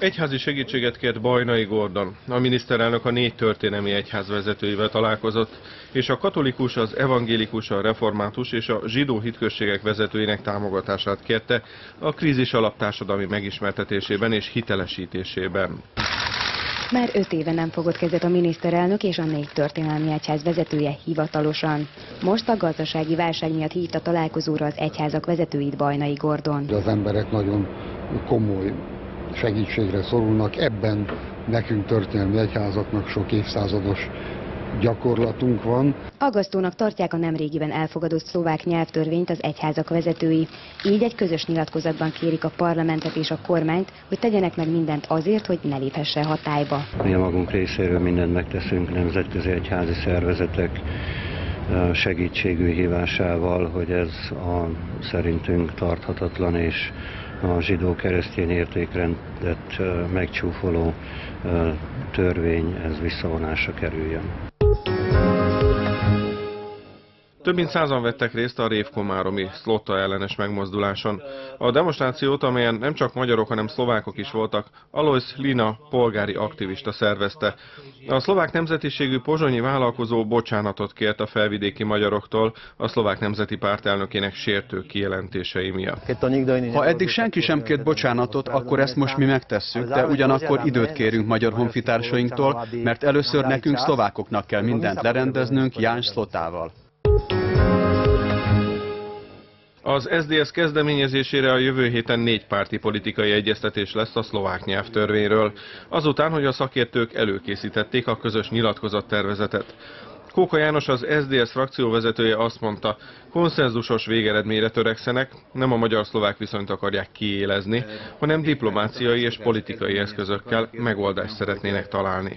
Egyházi segítséget kért Bajnai Gordon. A miniszterelnök a 4 történelmi egyház vezetőivel találkozott, és a katolikus, az evangélikus, a református és a zsidó hitközségek vezetőinek támogatását kérte a krízis alap társadalmi megismertetésében és hitelesítésében. Már 5 éve nem fogott kezet a miniszterelnök és a 4 történelmi egyház vezetője hivatalosan. Most a gazdasági válság miatt hívta találkozóra az egyházak vezetőit Bajnai Gordon. Az emberek nagyon komoly segítségre szorulnak, ebben nekünk történelmi egyházaknak sok évszázados gyakorlatunk van. Aggasztónak tartják a nemrégiben elfogadott szlovák nyelvtörvényt az egyházak vezetői. Így egy közös nyilatkozatban kérik a parlamentet és a kormányt, hogy tegyenek meg mindent azért, hogy ne léphessen hatályba. Mi a magunk részéről mindent megteszünk nemzetközi egyházi szervezetek segítségű hívásával, hogy ez a szerintünk tarthatatlan és a zsidó-keresztény értékrendet megcsúfoló törvény ez visszavonásra kerüljön. Több mint 100-an vettek részt a révkomáromi Szlota ellenes megmozduláson. A demonstrációt, amelyen nem csak magyarok, hanem szlovákok is voltak, Alois Lina polgári aktivista szervezte. A szlovák nemzetiségű pozsonyi vállalkozó bocsánatot kért a felvidéki magyaroktól a szlovák nemzeti párt elnökének sértő kijelentései miatt. Ha eddig senki sem kért bocsánatot, akkor ezt most mi megtesszük, de ugyanakkor időt kérünk magyar honfitársainktól, mert először nekünk szlovákoknak kell mindent lerendeznünk Ján Szlotával. Az SZDSZ kezdeményezésére a jövő héten 4 párti politikai egyeztetés lesz a szlovák nyelvtörvényről, azután, hogy a szakértők előkészítették a közös nyilatkozattervezetet. Kóka János, az SZDSZ frakcióvezetője azt mondta, konszenzusos végeredményre törekszenek, nem a magyar-szlovák viszonyt akarják kiélezni, hanem diplomáciai és politikai eszközökkel megoldást szeretnének találni.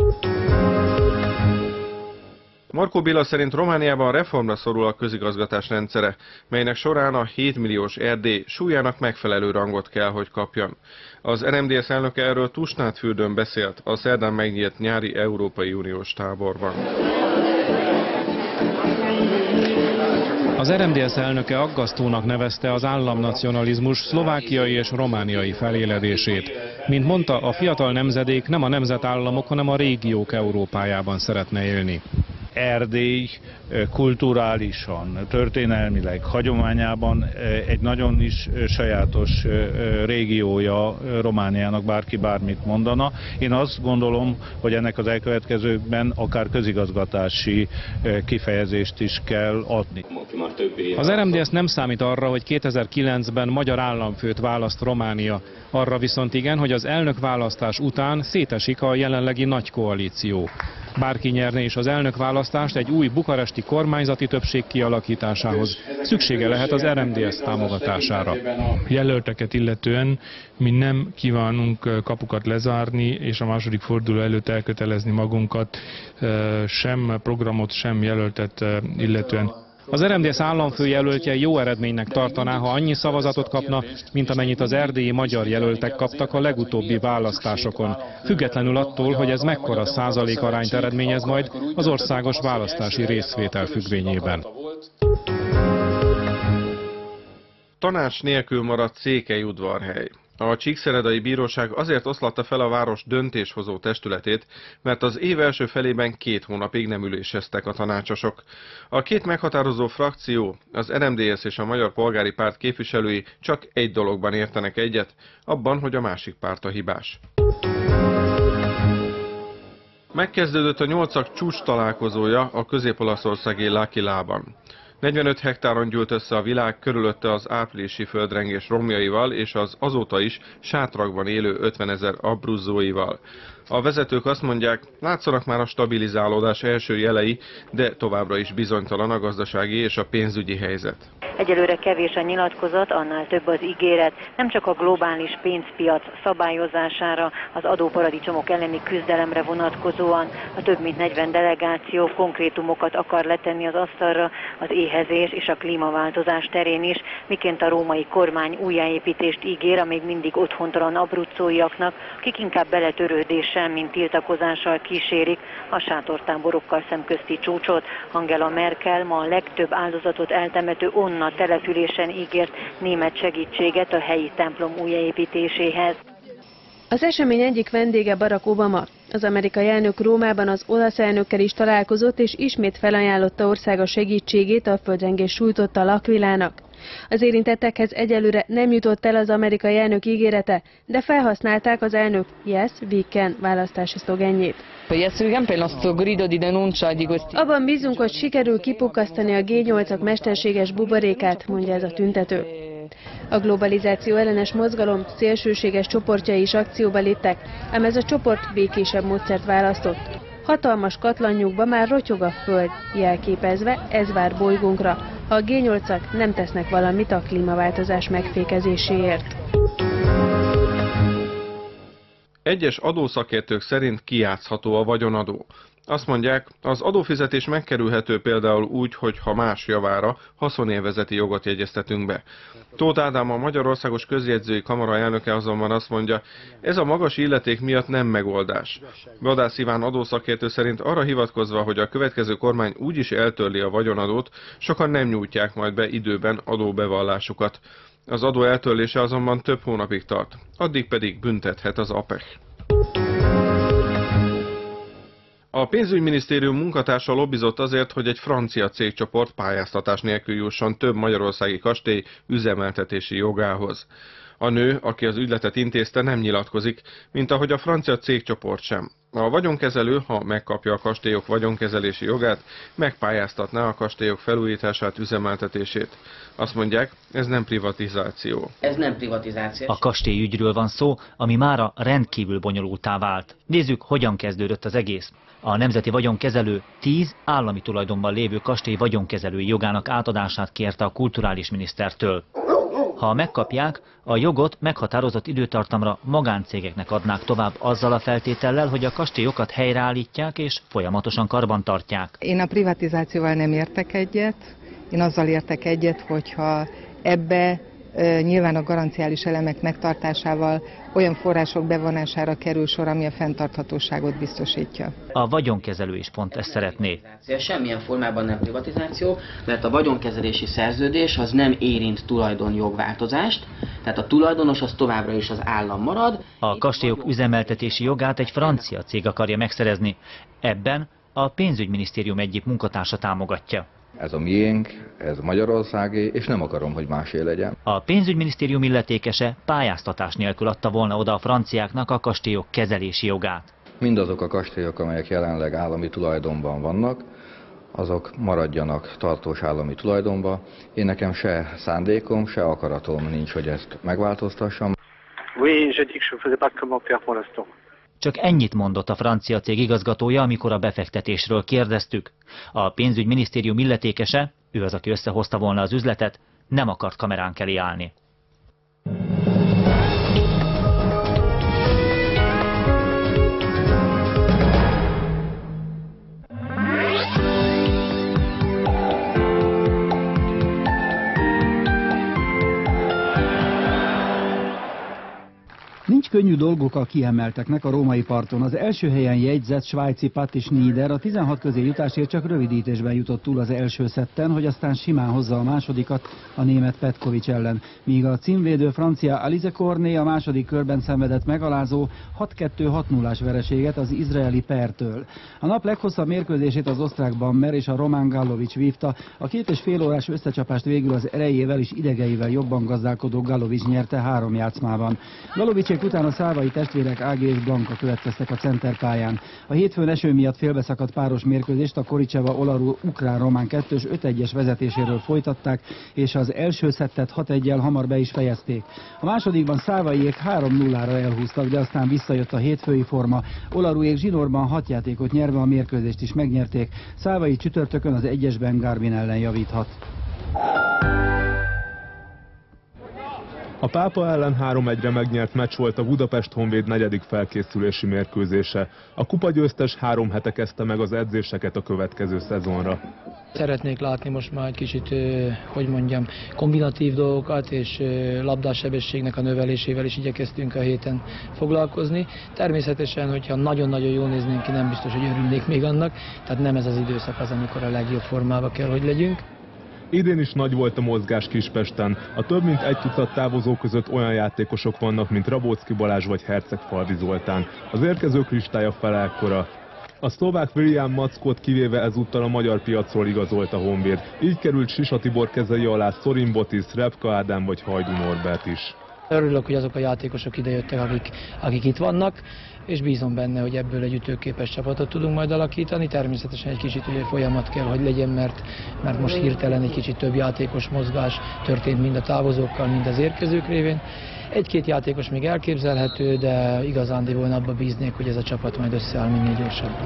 Markó Béla szerint Romániában reformra szorul a közigazgatás rendszere, melynek során a 7 milliós Erdély súlyának megfelelő rangot kell, hogy kapjon. Az RMDSZ elnöke erről Tusnádfürdőn beszélt a szerdán megnyílt nyári Európai Uniós táborban. Az RMDSZ elnöke aggasztónak nevezte az államnacionalizmus szlovákiai és romániai feléledését. Mint mondta, a fiatal nemzedék nem a nemzetállamok, hanem a régiók Európájában szeretne élni. Erdély kulturálisan, történelmileg, hagyományában egy nagyon is sajátos régiója Romániának, bárki bármit mondana. Én azt gondolom, hogy ennek az elkövetkezőkben akár közigazgatási kifejezést is kell adni. Az RMDSZ nem számít arra, hogy 2009-ben magyar államfőt választ Románia. Arra viszont igen, hogy az elnökválasztás után szétesik a jelenlegi nagy koalíció. Bárki nyerne is az elnökválasztást, egy új bukaresti kormányzati többség kialakításához szüksége lehet az RMDSZ támogatására. Jelölteket illetően mi nem kívánunk kapukat lezárni, és a második forduló előtt elkötelezni magunkat, sem programot, sem jelöltet illetően. Az RMDSZ államfőjelöltje jó eredménynek tartaná, ha annyi szavazatot kapna, mint amennyit az erdélyi magyar jelöltek kaptak a legutóbbi választásokon, függetlenül attól, hogy ez mekkora százalékarányt eredményez majd az országos választási részvétel függvényében. Tanács nélkül maradt Székelyudvarhely. A Csíkszeredai Bíróság azért oszlatta fel a város döntéshozó testületét, mert az év első felében 2 hónapig nem üléseztek a tanácsosok. A 2 meghatározó frakció, az RMDSZ és a Magyar Polgári Párt képviselői csak egy dologban értenek egyet, abban, hogy a másik párt a hibás. Megkezdődött a 8-ak csúcs találkozója a közép-olaszországi L'Aquilában. 45 hektáron gyűlt össze a világ körülötte az áprilisi földrengés romjaival és az azóta is sátrakban élő 50 000 abruzzóival. A vezetők azt mondják, látszanak már a stabilizálódás első jelei, de továbbra is bizonytalan a gazdasági és a pénzügyi helyzet. Egyelőre kevés a nyilatkozat, annál több az ígéret, nem csak a globális pénzpiac szabályozására, az adóparadicsomok elleni küzdelemre vonatkozóan. A több mint 40 delegáció konkrétumokat akar letenni az asztalra az éhezés és a klímaváltozás terén is, miként a római kormány újjáépítést ígér a még mindig otthontalan abruzzóiaknak, akik inkább beletörődéssel, mint tiltakozással kísérik a sátortáborokkal szemközti csúcsot. Angela Merkel ma a legtöbb áldozatot eltemető Onna településen ígért német segítséget a helyi templom újjáépítéséhez. Az esemény egyik vendége Barack Obama. Az amerikai elnök Rómában az olasz elnökkel is találkozott, és ismét felajánlotta országa segítségét a földrengés sújtotta L'Aquilának. Az érintettekhez egyelőre nem jutott el az amerikai elnök ígérete, de felhasználták az elnök Yes, we can választási szlogenjét. Abban bízunk, hogy sikerül kipukkasztani a G8-ak mesterséges buborékát, mondja ez a tüntető. A globalizáció ellenes mozgalom szélsőséges csoportjai is akcióba léptek, ám ez a csoport békésebb módszert választott. Hatalmas katlanjukba már rotyog a föld, jelképezve ez vár bolygónkra, ha a G8-ak nem tesznek valamit a klímaváltozás megfékezéséért. Egyes adószakértők szerint kijátszható a vagyonadó. Azt mondják, az adófizetés megkerülhető például úgy, hogy ha más javára haszonélvezeti jogot jegyeztetünk be. Tóth Ádám, a Magyarországos Közjegyzői Kamara elnöke azonban azt mondja, ez a magas illeték miatt nem megoldás. Vadász Iván adószakértő szerint arra hivatkozva, hogy a következő kormány úgyis eltörli a vagyonadót, sokan nem nyújtják majd be időben adóbevallásukat. Az adó eltörlése azonban több hónapig tart, addig pedig büntethet az APEC. A pénzügyminisztérium munkatársa lobbizott azért, hogy egy francia cégcsoport pályáztatás nélkül jusson több magyarországi kastély üzemeltetési jogához. A nő, aki az ügyletet intézte, nem nyilatkozik, mint ahogy a francia cégcsoport sem. A vagyonkezelő, ha megkapja a kastélyok vagyonkezelési jogát, megpályáztatná a kastélyok felújítását, üzemeltetését. Azt mondják, ez nem privatizáció. Ez nem privatizáció. A kastélyügyről van szó, ami mára rendkívül bonyolultá vált. Nézzük, hogyan kezdődött az egész. A Nemzeti Vagyonkezelő 10 állami tulajdonban lévő kastély vagyonkezelői jogának átadását kérte a kulturális minisztertől. Ha megkapják, a jogot meghatározott időtartamra magáncégeknek adnák tovább azzal a feltétellel, hogy a kastélyokat helyreállítják és folyamatosan karbantartják. Én a privatizációval nem értek egyet, én azzal értek egyet, hogyha ebbe nyilván a garanciális elemek megtartásával olyan források bevonására kerül sor, ami a fenntarthatóságot biztosítja. A vagyonkezelő is pont ezt szeretné. Semmilyen formában nem privatizáció, mert a vagyonkezelési szerződés az nem érint tulajdonjogváltozást, tehát a tulajdonos az továbbra is az állam marad. A kastélyok üzemeltetési jogát egy francia cég akarja megszerezni. Ebben a pénzügyminisztérium egyik munkatársa támogatja. Ez a miénk, ez Magyarországé, és nem akarom, hogy másé legyen. A pénzügyminisztérium illetékese pályáztatás nélkül adta volna oda a franciáknak a kastélyok kezelési jogát. Mindazok a kastélyok, amelyek jelenleg állami tulajdonban vannak, azok maradjanak tartós állami tulajdonban. Én nekem se szándékom, se akaratom nincs, hogy ezt megváltoztassam. Csak ennyit mondott a francia cég igazgatója, amikor a befektetésről kérdeztük. A pénzügyminisztérium illetékese, ő az, aki összehozta volna az üzletet, nem akart kameránk elé állni. Nincs könnyű dolgok a kiemelteknek a római parton. Az első helyen jegyzett svájci Patti Schnider a 16 közé jutásért csak rövidítésben jutott túl az első szetten, hogy aztán simán hozza a másodikat a német Petkovics ellen. Míg a címvédő francia Alize Cornet a második körben szenvedett megalázó 6-2-6-0-ás vereséget az izraeli Pertől. A nap leghosszabb mérkőzését az osztrák Bammer és a román Galovics vívta. A 2,5 órás összecsapást végül az erejével és idegeivel jobban gazdálkodó Galovics nyerte 3 játszmában. Galovicsék után a szálvai testvérek Ági és Blanka következtek a centerpályán. A hétfőn eső miatt félbeszakadt páros mérkőzést a Koricseva-Olaru ukrán-román 2-es 5-1-es vezetéséről folytatták, és az első szettet 6-1-jel hamar be is fejezték. A másodikban szálvaiék 3-0-ra elhúztak, de aztán visszajött a hétfői forma. Olaruék zsinórban 6 játékot nyerve a mérkőzést is megnyerték. Szálvai csütörtökön az 1-esben Garvin ellen javíthat. A Pápa ellen 3-1-re megnyert meccs volt a Budapest Honvéd 4. felkészülési mérkőzése. A kupagyőztes 3 hete kezdte meg az edzéseket a következő szezonra. Szeretnék látni most már egy kicsit, hogy mondjam, kombinatív dolgokat, és labdássebességnek a növelésével is igyekeztünk a héten foglalkozni. Természetesen, hogyha nagyon-nagyon jól néznénk ki, nem biztos, hogy örülnék még annak, tehát nem ez az időszak az, amikor a legjobb formában kell, hogy legyünk. Idén is nagy volt a mozgás Kispesten. A több mint egy tucat távozó között olyan játékosok vannak, mint Rabóczky Balázs vagy Hercegfalvi Zoltán. Az érkezők listája fele ekkora. A szlovák William Mackót kivéve ezúttal a magyar piacról igazolt a Honvéd. Így került Sisa Tibor kezei alá Szorin Botis, Repka Ádám vagy Hajdú Norbert is. Örülök, hogy azok a játékosok idejöttek, akik itt vannak, és bízom benne, hogy ebből egy ütőképes csapatot tudunk majd alakítani. Természetesen egy kicsit ugye folyamat kell, hogy legyen, mert most hirtelen egy kicsit több játékos mozgás történt mind a távozókkal, mind az érkezők révén. Egy-két játékos még elképzelhető, de igazándiból abba bíznék, hogy ez a csapat majd összeáll minél gyorsabban.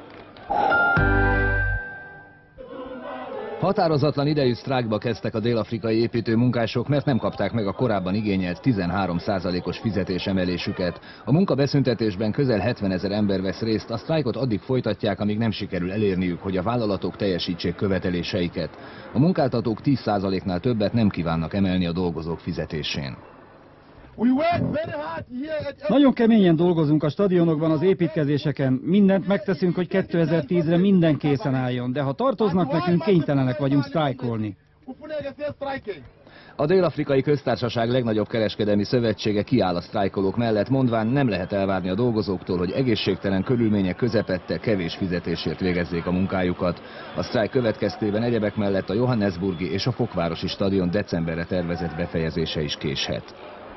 Határozatlan idejű sztrájkba kezdtek a dél-afrikai építőmunkások, mert nem kapták meg a korábban igényelt 13%-os fizetésemelésüket. A munkabeszüntetésben közel 70 000 ember vesz részt, a sztrájkot addig folytatják, amíg nem sikerül elérniük, hogy a vállalatok teljesítsék követeléseiket. A munkáltatók 10%-nál többet nem kívánnak emelni a dolgozók fizetésén. Nagyon keményen dolgozunk a stadionokban, az építkezéseken. Mindent megteszünk, hogy 2010-re minden készen álljon, de ha tartoznak nekünk, kénytelenek vagyunk sztrájkolni. A Dél-Afrikai Köztársaság legnagyobb kereskedelmi szövetsége kiáll a sztrájkolók mellett, mondván nem lehet elvárni a dolgozóktól, hogy egészségtelen körülmények közepette kevés fizetésért végezzék a munkájukat. A sztrájk következtében egyebek mellett a Johannesburgi és a Fokvárosi stadion decemberre tervezett befejezése is késhet.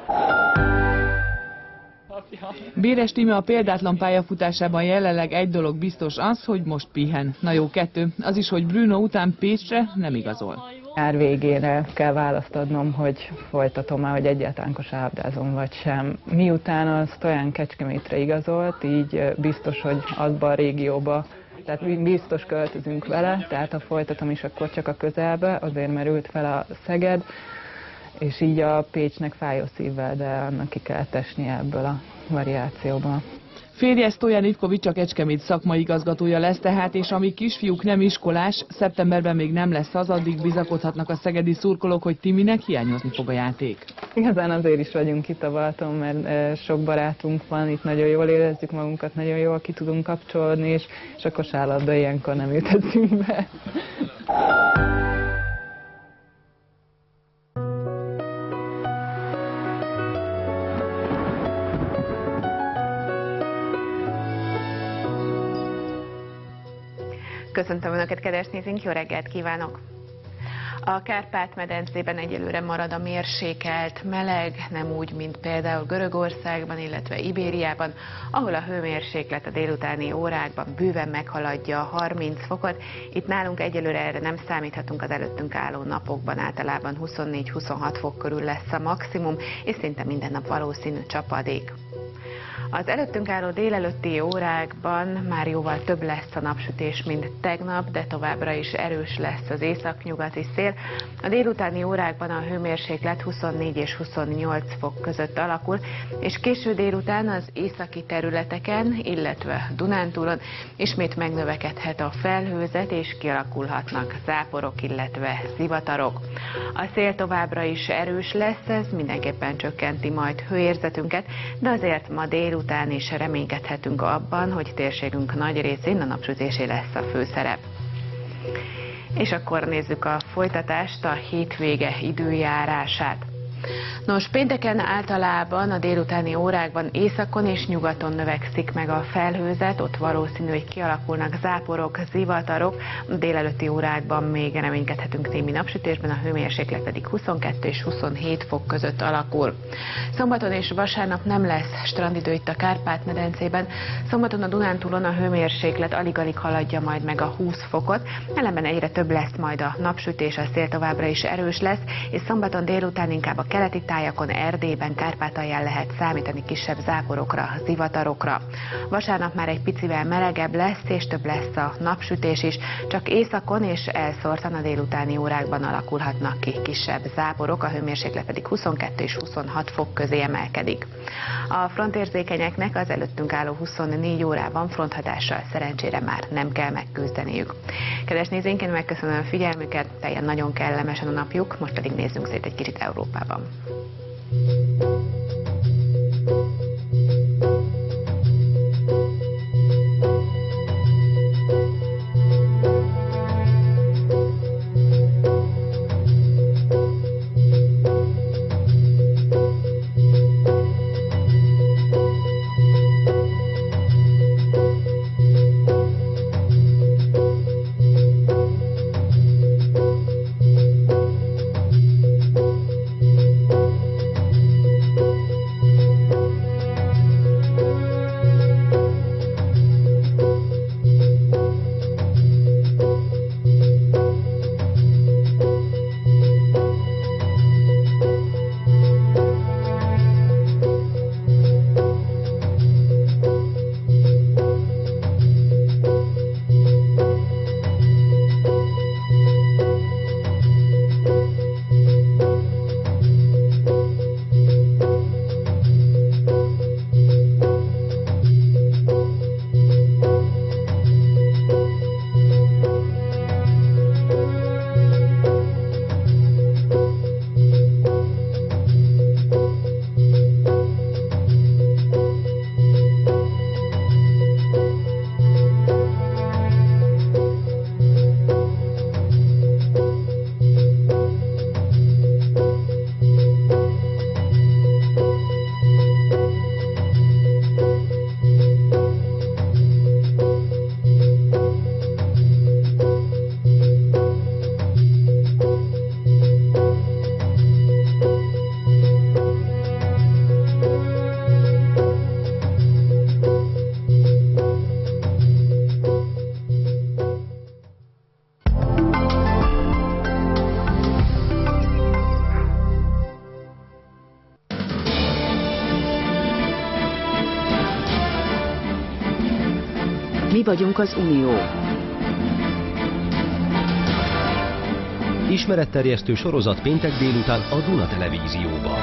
Béres Tíme a példátlan pályafutásában jelenleg egy dolog biztos, az, hogy most pihen. Na jó, kettő. Az is, hogy Bruno után Pécsre nem igazol. Nyár végére kell választ adnom, hogy folytatom-e, hogy egyáltalán kosárlabdázom vagy sem. Miután a Stojan Kecskemétre igazolt, így biztos, hogy abba a régióba, tehát biztos költözünk vele, tehát ha folytatom is, akkor csak a közelbe, azért merült fel a Szeged, és így a Pécsnek fájó szívvel, de annak ki kell esnie ebből a variációból. Férje Stojan Ivkovics a Kecskemét szakmai igazgatója lesz tehát, és amíg kisfiúk nem iskolás, szeptemberben még nem lesz az, addig bizakodhatnak a szegedi szurkolók, hogy Timinek hiányozni fog a játék. Igazán azért is vagyunk itt a Balaton, mert sok barátunk van, itt nagyon jól érezzük magunkat, nagyon jól ki tudunk kapcsolódni, és a kosárlabda ilyenkor nem jut eszünkbe. Köszöntöm Önöket, kedves nézőink, jó reggelt kívánok! A Kárpát-medencében egyelőre marad a mérsékelt meleg, nem úgy, mint például Görögországban, illetve Ibériában, ahol a hőmérséklet a délutáni órákban bőven meghaladja a 30 fokot. Itt nálunk egyelőre erre nem számíthatunk, az előttünk álló napokban általában 24-26 fok körül lesz a maximum, és szinte minden nap valószínű csapadék. Az előttünk álló délelőtti órákban már jóval több lesz a napsütés, mint tegnap, de továbbra is erős lesz az északnyugati szél. A délutáni órákban a hőmérséklet 24 és 28 fok között alakul, és késő délután az északi területeken, illetve Dunántúlon ismét megnövekedhet a felhőzet, és kialakulhatnak záporok, illetve zivatarok. A szél továbbra is erős lesz, ez mindenképpen csökkenti majd hőérzetünket, de azért ma délután is reménykedhetünk abban, hogy térségünk nagy részén a napsütésé lesz a főszerep. És akkor nézzük a folytatást, a hétvége időjárását. Nos, pénteken általában a délutáni órákban északon és nyugaton növekszik meg a felhőzet, ott valószínű, hogy kialakulnak záporok, zivatarok, a délelőtti órákban még reménykedhetünk némi napsütésben, a hőmérséklet pedig 22 és 27 fok között alakul. Szombaton és vasárnap nem lesz strandidő itt a Kárpát-medencében, szombaton a Dunántúlon a hőmérséklet alig-alig haladja majd meg a 20 fokot, ellenben egyre több lesz majd a napsütés, a szél továbbra is erős lesz, és szombaton délután inkább a keleti tájakon, Erdélyben, Kárpátalján lehet számítani kisebb záporokra, zivatarokra. Vasárnap már egy picivel melegebb lesz, és több lesz a napsütés is, csak északon és elszórtan a délutáni órákban alakulhatnak ki kisebb záporok, a hőmérséklet pedig 22 és 26 fok közé emelkedik. A frontérzékenyeknek az előttünk álló 24 órában fronthatással szerencsére már nem kell megküzdeniük. Kedves nézőink, én megköszönöm a figyelmüket, teljesen nagyon kellemesen a napjuk, most pedig nézzünk szét egy kicsit Európában. Mi vagyunk az Unió. Ismeretterjesztő sorozat péntek délután a Duna Televízióban.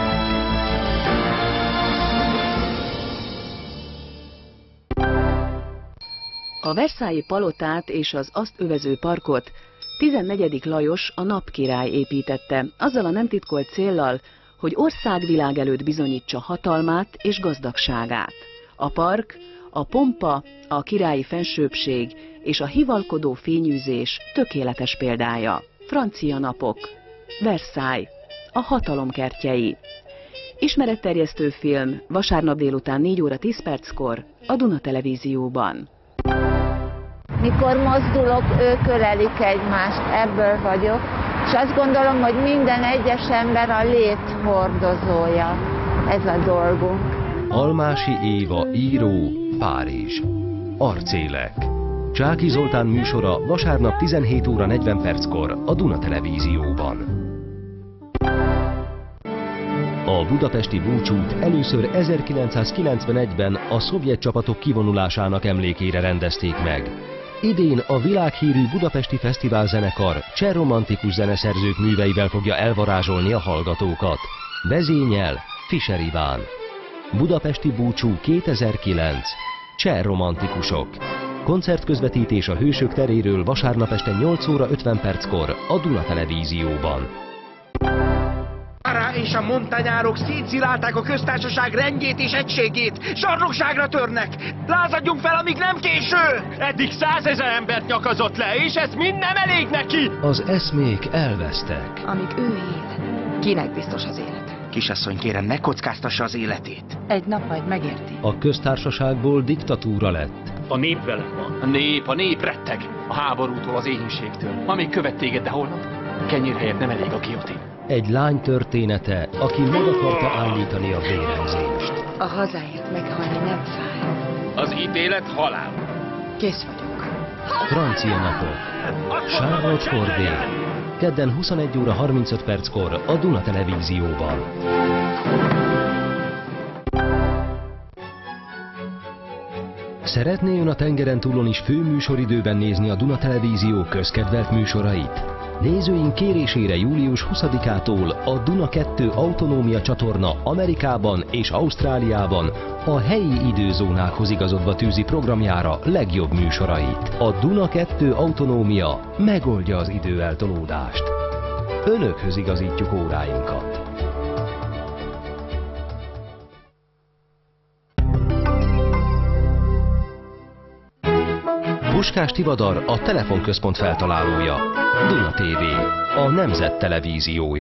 A Versailles palotát és az azt övező parkot 14. Lajos, a napkirály építette, azzal a nem titkolt céllal, hogy országvilág előtt bizonyítsa hatalmát és gazdagságát. A park, a pompa, a királyi fensőbbség és a hivalkodó fényűzés tökéletes példája. Francia napok, Versailles, a hatalom kertjei. Ismeretterjesztő film vasárnap délután 4 óra 10 perckor a Duna Televízióban. Mikor mozdulok, ők ölelik egymást, ebből vagyok, és azt gondolom, hogy minden egyes ember a lét hordozója. Ez a dolgunk. Almási Éva, író, Párizs. Arcélek. Csáky Zoltán műsora vasárnap 17 óra 40 perckor a Duna Televízióban. A budapesti búcsút először 1991-ben a szovjet csapatok kivonulásának emlékére rendezték meg. Idén a világhírű budapesti fesztiválzenekar cseh romantikus zeneszerzők műveivel fogja elvarázsolni a hallgatókat. Vezényel Fischer Iván. Budapesti búcsú 2009. Cseh romantikusok. Koncertközvetítés a Hősök teréről vasárnap este 8 óra 50 perckor a Duna Televízióban. Ará és a montanyárok szétszilálták a köztársaság rendjét és egységét. Zsarnokságra törnek! Lázadjunk fel, amíg nem késő! Eddig 100 000 embert nyakazott le, és ez mind nem elég neki! Az eszmék elvesztek. Amíg ő él, kinek biztos az élet? Kisasszony, kérem, ne kockáztassa az életét. Egy nap majd megérti. A köztársaságból diktatúra lett. A nép velem van. A nép retteg. A háborútól, az éhínségtől. Amíg követ téged, de holnap kenyér helyett nem elég a guillotine. Egy lány története, aki meg akarta állítani a vérengzést. A hazáért meghalni nem fáj. Az ítélet halál. Kész vagyok. Francia napok. Charlotte Corday. Kedden 21 óra 35 perckor a Duna Televízióban. Szeretné ön a tengeren túlon is főműsoridőben nézni a Duna Televízió közkedvelt műsorait? Nézőink kérésére július 20-ától a Duna 2 autonómia csatorna Amerikában és Ausztráliában a helyi időzónákhoz igazodva tűzi programjára legjobb műsorait. A Duna 2 autonómia megoldja az időeltolódást. Önökhöz igazítjuk óráinkat. Puskás Tivadar a telefonközpont feltalálója. Duna TV, a Nemzet Televíziója.